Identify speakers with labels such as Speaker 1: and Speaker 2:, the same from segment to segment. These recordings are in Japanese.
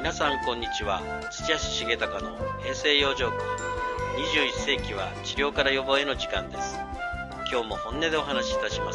Speaker 1: 皆さんこんにちは。土橋重隆の平成養生記。21世紀は治療から予防への時間です。今日も本音でお話しいたします。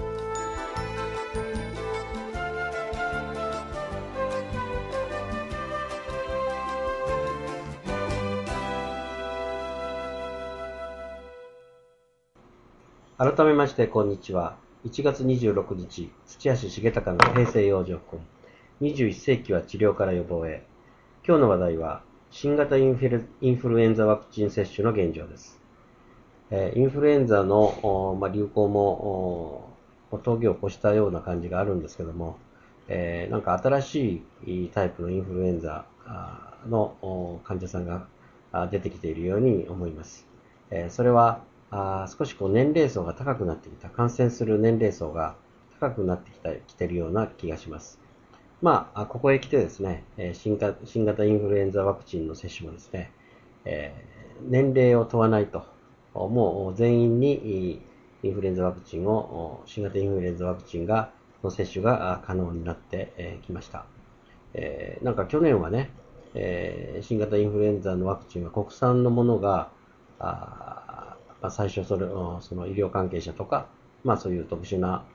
Speaker 1: 改めましてこんにちは。1月26日、土橋重隆の平成養生記。21世紀は治療から予防へ。今日の話題は新型インフルエンザワクチン接種の現状です。インフルエンザの、流行も峠を越したような感じがあるんですけども、なんか新しいタイプのインフルエンザの患者さんが出てきているように思います。それは少し年齢層が高くなってきた、感染する年齢層が高くなってきているような気がします。ここへ来てですね、新型インフルエンザワクチンの接種もですね、年齢を問わないと、もう全員にインフルエンザワクチンを、新型インフルエンザワクチンの接種が可能になってきました。なんか去年はね、新型インフルエンザのワクチンは国産のものが、最初その医療関係者とか、そういう特殊な、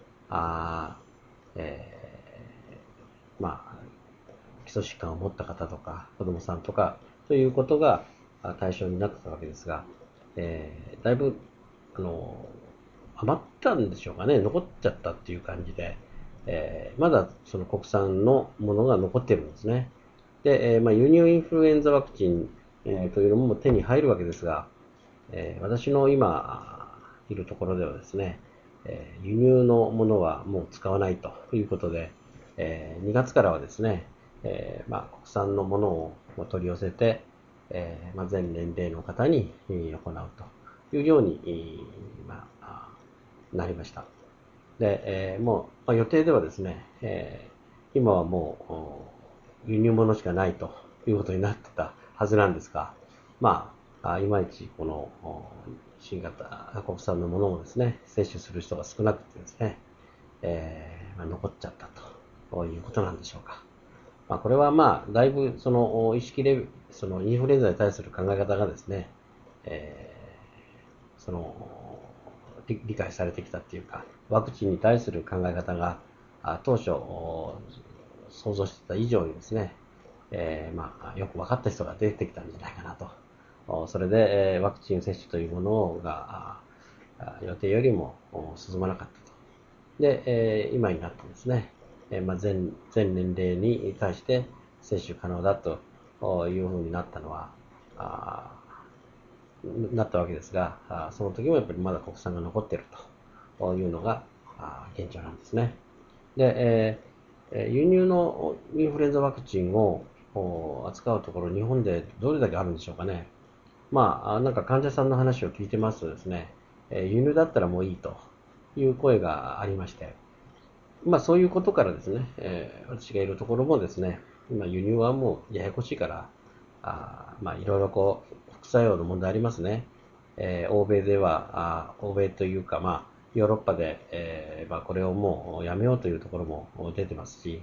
Speaker 1: 基礎疾患を持った方とか、子供さんとか、ということが対象になってたわけですが、だいぶ、余ったんでしょうかね、残っちゃったっていう感じで、まだその国産のものが残ってるんですね。で、輸入インフルエンザワクチン、というのも手に入るわけですが、私の今いるところではですね、輸入のものはもう使わないということで、2月からはですね、国産のものを取り寄せて、全年齢の方に行うというように、なりました。で、もう予定ではですね、今はもう輸入物しかないということになってたはずなんですが、いまいちこの新型国産のものをですね、接種する人が少なくてですね、残っちゃったということなんでしょうか。これはだいぶその意識レベル、そのインフルエンザに対する考え方がですね、理解されてきたっていうか、ワクチンに対する考え方が当初想像してた以上にですね、よく分かった人が出てきたんじゃないかなと。それで、ワクチン接種というものが予定よりも進まなかったと。で、今になってですね、全年齢に対して接種可能だというふうになったのは、なったわけですが、その時もやっぱりまだ国産が残っているというのが現状なんですね。で、輸入のインフルエンザワクチンを扱うところ、日本でどれだけあるんでしょうかね。なんか患者さんの話を聞いてますとですね、輸入だったらもういいという声がありまして、そういうことからですね、私がいるところもですね、今輸入はもうややこしいから、いろいろ副作用の問題ありますね。欧米では、欧米というか、ヨーロッパで、これをもうやめようというところも出てますし、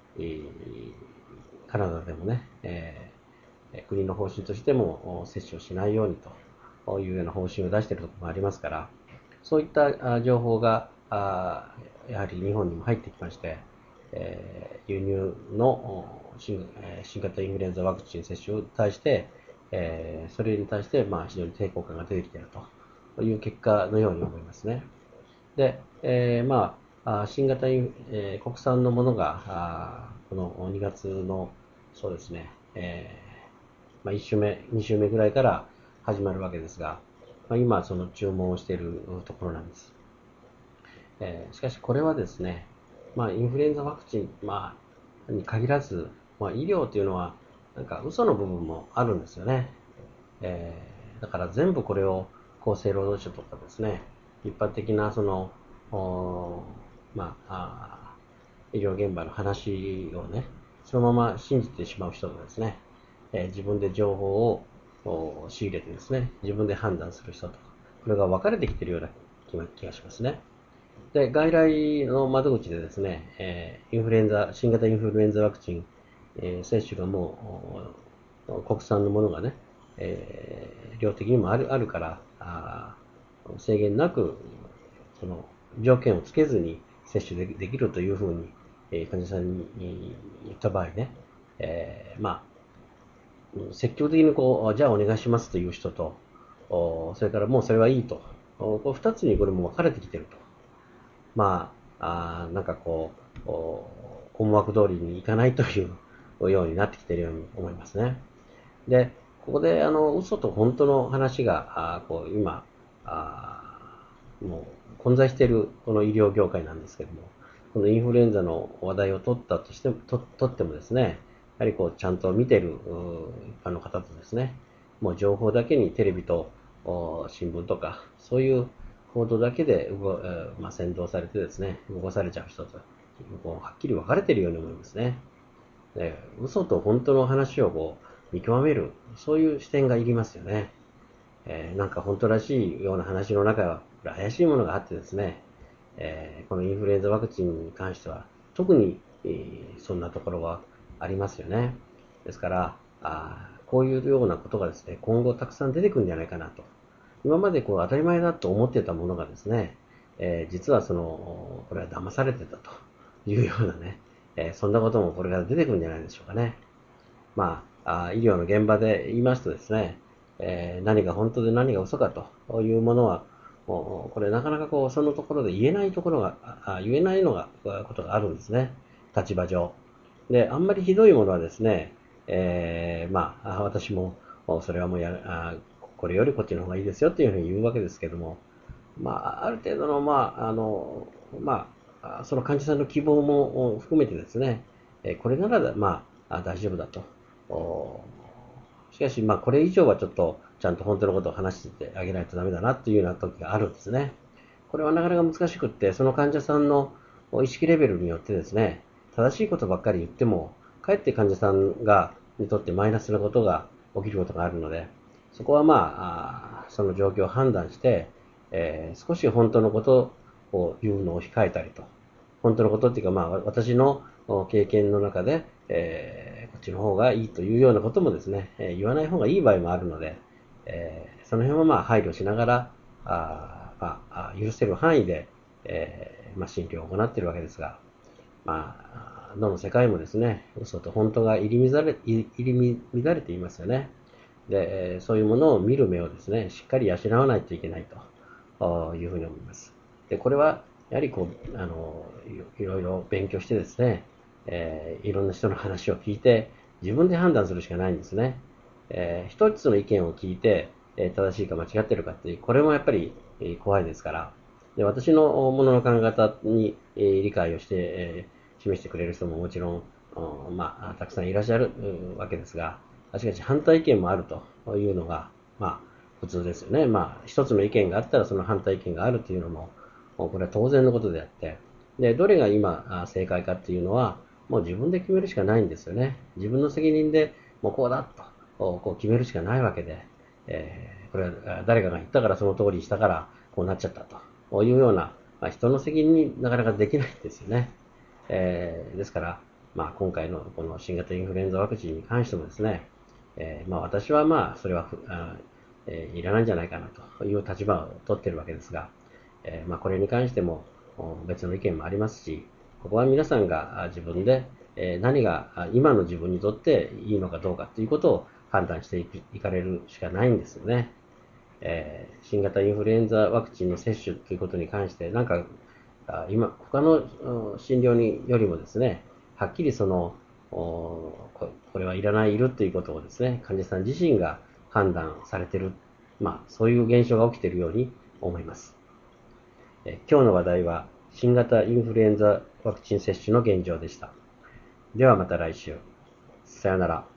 Speaker 1: カナダでもね、国の方針としても接種をしないようにというような方針を出しているところもありますから、そういった情報がやはり日本にも入ってきまして、輸入の新型インフルエンザワクチン接種に対して、それに対して非常に抵抗感が出てきているという結果のように思いますね。で、新型国産のものがこの2月のそうですね、1週目、2週目ぐらいから始まるわけですが、今その注文をしているところなんです。しかしこれはですね、インフルエンザワクチン、に限らず、医療というのはなんか嘘の部分もあるんですよね。だから全部これを厚生労働省とかですね、一般的なその医療現場の話をね、そのまま信じてしまう人とですね、自分で情報を仕入れてですね、自分で判断する人と、これが分かれてきているような気がしますね。で、外来の窓口でですね、新型インフルエンザワクチン、 接種がもう国産のものがね、量的にもあるから、制限なく、その条件をつけずに接種できるというふうに、患者さんに言った場合ね、積極的にじゃあお願いしますという人と、それからもうそれはいいと、こう二つにこれも分かれてきていると。なんか思惑通りにいかないというようになってきているように思いますね。で、ここで嘘と本当の話が、今、もう混在しているこの医療業界なんですけども、このインフルエンザの話題を取ってもですね、やはりちゃんと見ている一般の方とですね、もう情報だけにテレビと新聞とか、そういう報道だけで先導されてですね、動かされちゃう人と、はっきり分かれているように思いますね。嘘と本当の話を見極める、そういう視点がいりますよね。なんか本当らしいような話の中は怪しいものがあってですね、このインフルエンザワクチンに関しては特に、そんなところはありますよね。ですからこういうようなことがですね、今後たくさん出てくるんじゃないかなと。今まで当たり前だと思ってたものがですね、実はこれは騙されてたというようなね、そんなこともこれから出てくるんじゃないでしょうかね。医療の現場で言いますとですね、何が本当で何が嘘かというものは、これなかなかそのところで言えないところが、言えないことがあるんですね。立場上。で、あんまりひどいものはですね、私も、それはもうこれよりこっちの方がいいですよっていうふうに言うわけですけども、ある程度の、その患者さんの希望も含めてですね、これなら、大丈夫だと。しかし、これ以上はちょっと、ちゃんと本当のことを話してあげないとダメだなっていうような時があるんですね。これはなかなか難しくって、その患者さんの意識レベルによってですね、正しいことばっかり言っても、かえって患者さんにとってマイナスなことが起きることがあるので、そこはその状況を判断して、少し本当のことを言うのを控えたりと。本当のことっていうか、私の経験の中で、こっちの方がいいというようなこともですね、言わない方がいい場合もあるので、その辺は配慮しながら、許せる範囲で、診療を行っているわけですが、どの世界もですね、嘘と本当が入り乱れていますよね。で、そういうものを見る目をですね、しっかり養わないといけないというふうに思います。で、これは、やはりいろいろ勉強してですね、いろんな人の話を聞いて、自分で判断するしかないんですね。一つの意見を聞いて、正しいか間違ってるかっていう、これもやっぱり怖いですから、で私のものの考え方に理解をして、示してくれる人ももちろん、たくさんいらっしゃるわけですが、しかし反対意見もあるというのが、普通ですよね。一つの意見があったらその反対意見があるというのも、これは当然のことであって、で、どれが今正解かっていうのは、もう自分で決めるしかないんですよね。自分の責任で、もうこうだと、決めるしかないわけで、これは誰かが言ったからその通りにしたからこうなっちゃったというような、人の責任になかなかできないんですよね。ですから、今回のこの新型インフルエンザワクチンに関してもですね、私はそれはいらないんじゃないかなという立場を取っているわけですが、これに関しても別の意見もありますし、ここは皆さんが自分で何が今の自分にとっていいのかどうかということを判断していかれるしかないんですよね。新型インフルエンザワクチンの接種ということに関して、なんか他の診療によりもですね、はっきりこれはいらない、いるということをですね、患者さん自身が判断されている、そういう現象が起きているように思います。今日の話題は新型インフルエンザワクチン接種の現状でした。ではまた来週。さよなら。